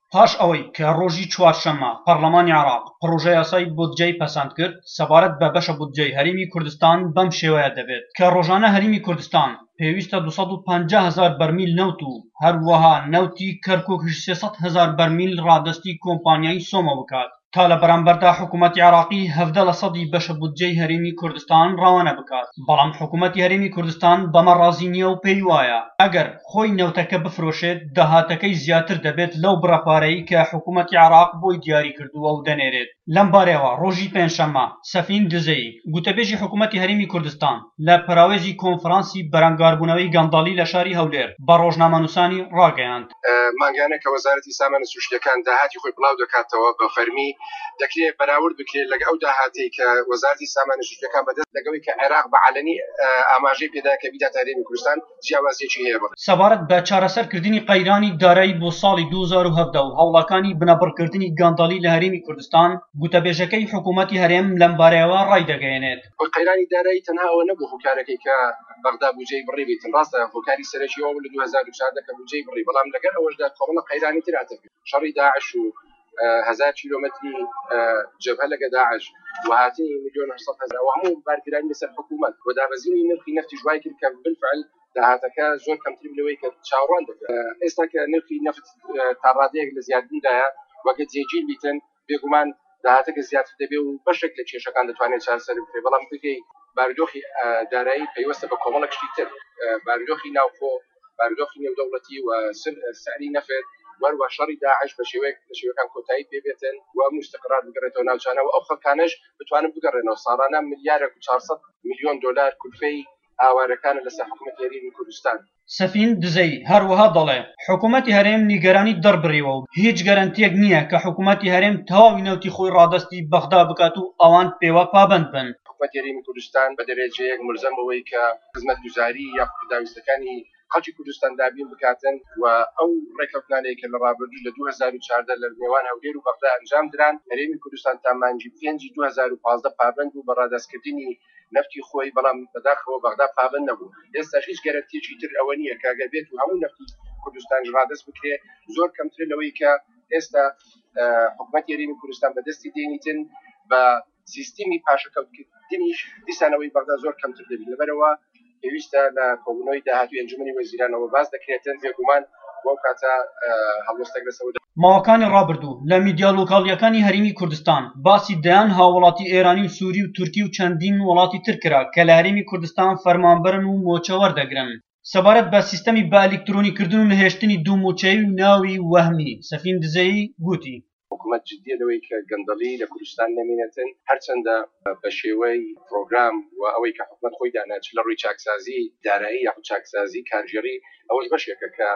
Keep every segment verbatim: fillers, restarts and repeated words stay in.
پاش ئەوەی کە ڕۆژی چوارشەممە پەرلەمانی عێراق پڕۆژە یاسای بودجەی پەسەند کرد، سەبارەت بە بەشە بودجەی هەرێمی کوردستان بەم شێوەیە دەبێت کە ڕۆژانە هەرێمی کوردستان پێویستە دووسەد و پەنجا هەزار بەرمیل نەوت و هەروەها نەوتی کەرکووکیش سێسەد هەزار بەرمیل ڕادستی کۆمپانیای سۆمە بکات، تا لە بەرامبەردا حکوومەتی عێراقی هەڤدە لە سەدی بەشە بودجەی هەرێمی کوردستان ڕەوانە بکات. بەڵام حکوومەتی هەرێمی کوردستان بەمە ڕازی نییە و پێی وایە ئەگەر خۆی نەوتەکە بفرۆشێت داهاتەکەی زیاتر دەبێت لەو بڕەپارەی کە حکوومەتی عێراق بۆی دیاری کردووە و دەنێرێت. لەم بارەیەوە ڕۆژی پێنجشەممە سەفین دزەی گوتەبێژی حکوومەتی هەرێمی کوردستان لە پەراوێژی کۆنفرانسی بەرەنگاربوونەوەی گەندەڵی لە شاری هەولێر بە ڕۆژنامەنووسانی ڕاگەیاند. مانگانە کە وەزارەتی سامانە سروشتیەکان داهاتی خۆی بڵاو دەکاتەوە بە فەرمی دەکرێت بەراورد بکرێت لەگە ئەو داهاتی کە وەزارەتی سامانە سروشتیەکان بەدەست لەگەوەی کە عێراق بە عەلەنی ئاماژەی پێدا کە بیداتە هەرێمی کوردستان جیاوازیەکی هەیە. سەبارەت بە چارەسەرکردنی قەیرانی دارایی بۆ ساڵی دوو هەزار و هەڤدە و هەوڵەکانی بنەبڕکردنی گەندەڵی لە هەرێمی کوردستان، گوتەبێژەکەی حکوومەتی هەرێم لەم بارەیەوە ڕای دەگەیەنێت. قەیرانی دارایی تەنها ئەوە نەبوو هۆکارەکەی کە بەغدا بودجەی بڕی بیتن، ڕاستە هۆکاری سەرەکی ئەوە لە دوو هەزار و چواردە کە بودجەی بڕی، بەڵام لەگەر ئەوەشدا کۆمەڵە قەیرانی تر هاتەکرد، شەڕی داعش و هزار کیلۆمەتری جەبهە لەگە داعش و هاتنی میلیۆن هەشت هەزار و هەموو بارگرانی لەسەر حکوومەت و دابەزینی نرخی نەفتی جوای کرد کە بالفعل داهاتەکە زۆر کەمتر لەوەی کە چاوەڕوان دەکرێت. ئێستا کە نرخی نەفت تا ڕادەیەک لە زیادبووندایە وەگە جێگیر بیتن بێگومان داهاتەکە زیاتر دەبێت و بەشێک لە کێشەکان دەتوانێت چارەسەر بکرێت. بەڵام بگەی بارودۆخی دارایی پەیوەستە بە کۆمەڵە گشتی تر، بارودۆخی ناوخۆ، بارودۆخی نێودەوڵەتی و سعری نەفت، وەروە شەڕی داعش بە شێوەیەک لە شێوەکان کۆتایی پێبێتن و مستقرات بگەڕێتەوە ناوچانەوە، ئەو خەڵکانەش بتوانن بگەڕێنەوە. ساڵانە ملیارێک و چوارسەد میلیۆن دۆلار کولفەی ئاوارەکانە لەسەر حکوومەتی هەرێمی کوردستان. سەفین دزەی هەروەها دەڵێ حکوومەتی هەرێم نیگەرانی دەربڕیەوە و هیچ گەرانتیەک نییە کە حکوومەتی هەرێم تەواوی نەوتی خۆی ڕادستی بەغدا بکات و ئەوان پێوە پابەند بن. حکوومەتی هەرێمی کوردستان بە دەرێجەیەک ملزەم بەوەی کە خزمەتگوزاری یا داویستەکانی خەڵکی کوردستان دابین بکاتن و ئەو ڕێکەوتانەیە کە لە ڕابردوو لە دوو هەزار و چواردە لە نێوان هەولێر و بەغدا ئەنجام دران، هەرێمی کوردستان تا مانگی پێنجی دوو هەزار و پانزدە پابەند بوو بە ڕادستکردنی نفتی خۆی، بەڵام بەداخەوە بەغدا پابەند نەبوو. ئێستا هیچ گەرانتیەکی تر ئەوە نییە کە ئەگەر بێت و هەموو نفتی کوردستان ڕادست بکرێت زۆر کەمتر لەوەی کە ئێستا حکوومەتی هەرێمی کوردستان بەدەستی دێنیتن بە سیستمی پاشەکەوتکردنیش دیسانەوەی بەغدا زۆر کەمتر دەبێت. لەبەرەوە پێویستە لە کۆبوونەوەی داهاتوی ئەنجومەنی وەزیرانەوە باز دەکرێتن، بێگومان بۆ کاتە هەڵوەستێک لەسەوە. ماوەکانی ڕابردوو لە میدیا لۆکاڵیەکانی هەرێمی کوردستان باسی دەیان هاوڵاتی ئێرانی و سووری و تورکی و چەندین وڵاتی تر کرا کە لە هەرێمی کوردستان فەرمانبەرن و مۆچە وەردەگرن. سەبارەت بە سیستەمی بە ئەلیکترۆنیکردن و نەهێشتنی دوو موچەی و ناوی وەهمی، سەفین دزەی گوتی حکوومەت جددیە لەوەی کە گەندەڵی لە کوردستان نەمێنێتن، هەرچەندە بە شێوەی پرۆگرام و ئەوەی کە حکوومەت خۆی داناچ لە ڕووی چاکسازی دارایی یاخود چاکسازی کارژێری ئەوەش بەشێکە کە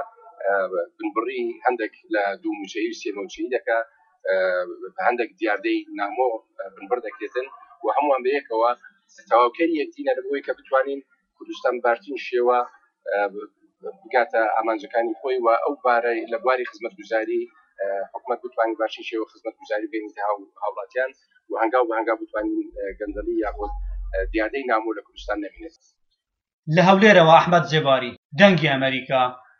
بنبڕی هەندێک لە دوو موچەی و سێ موچەی دەکا، هەندێک دیاردەی نامۆ بنبڕ دەکرێتن و هەمووان بەیەکەوە تەواوکەری یەکدینە لەبەوەی کە بتوانین کوردستان باشترین شێوە بگاتە ئامانجەکانی خۆی و ئەو بارەی لە بواری خزمەتگوزاری حکوومەت بتوانین باشترین شێوە خزمەتگوزاری بینیتە هاوڵاتیان و هەنگاو بە هەنگاو بتوانین گەندەڵی یاخود دیاردەی نامۆ لە کوردستان نەبینێت. لە هەولێرەوە ئەحمەد زێباری، دەنگی ئەمریکا.